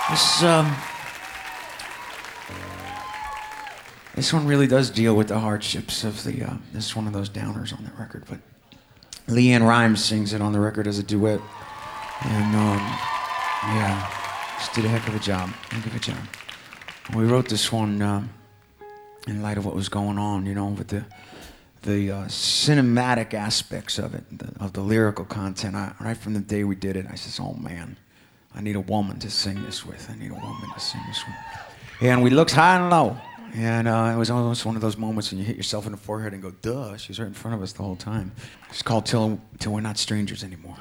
This, this one really does deal with the hardships of the, this is one of those downers on the record, but Leanne Rimes sings it on the record as a duet. And, yeah, just did a heck of a job, We wrote this one in light of what was going on, you know, with the cinematic aspects of it, of the lyrical content. Right from the day we did it, I said, oh man, I need a woman to sing this with. And we looked high and low. And it was almost one of those moments when you hit yourself in the forehead and go, duh, she's right in front of us the whole time. It's called Till We're Not Strangers Anymore.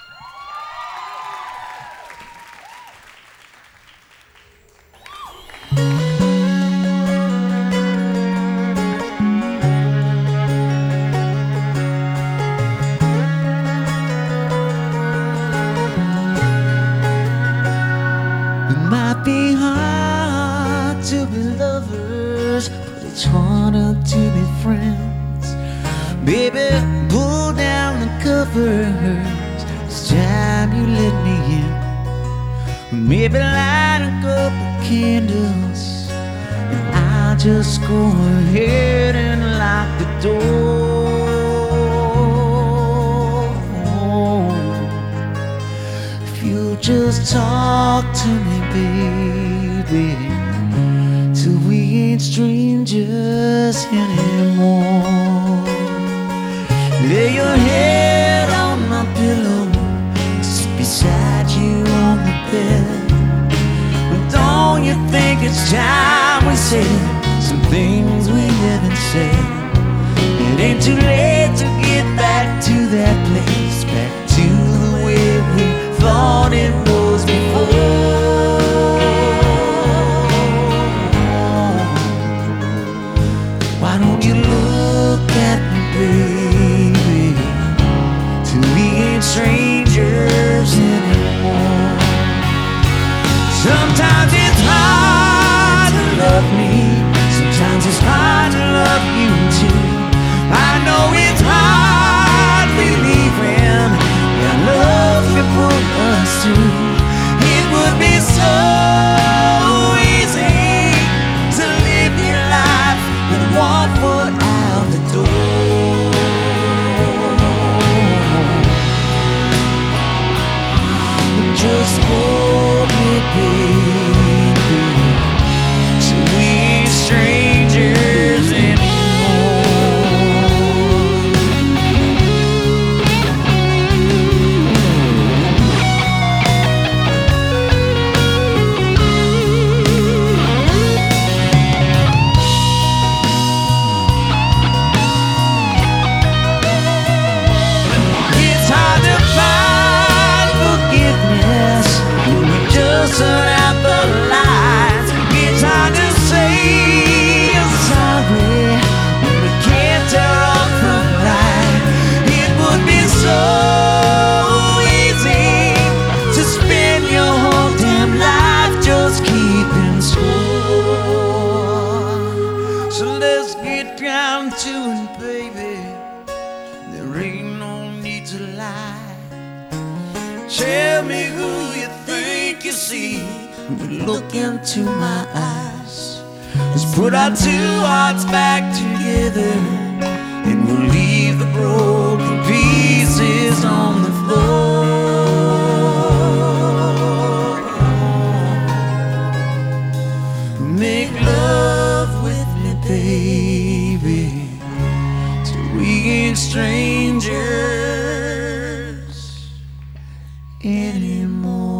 It's harder to be friends. Baby, pull down the covers. It's time you let me in. Maybe light a couple candles, and I'll just go ahead and lock the door. If you just talk to me, baby, till we ain't strangers anymore. Lay your head on my pillow, just beside you on the bed. But don't you think it's time we said some things we haven't said? It ain't too late to get back to that place, back to the way we thought it was before. Why don't you look at me, baby, till we ain't strangers anymore? Sometimes it's hard to love me, sometimes it's hard to love you too. I know it's hard believing that love can pull us through. It would be so easy to live your life with one foot out the door. Just hold me, baby, till we ain't strangers anymore. Turn out the lights. It's hard to say you're sorry when we can't tear off the light. It would be so easy to spend your whole damn life just keeping score. So let's get down to it, baby. There ain't no need to lie. Tell me who you think you see when you look into my eyes. Let's put our two hearts back together, and we'll leave the broken pieces on the floor. Make love with me, baby, till we ain't strangers anymore.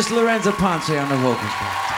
Lorenzo Ponce on the vocals.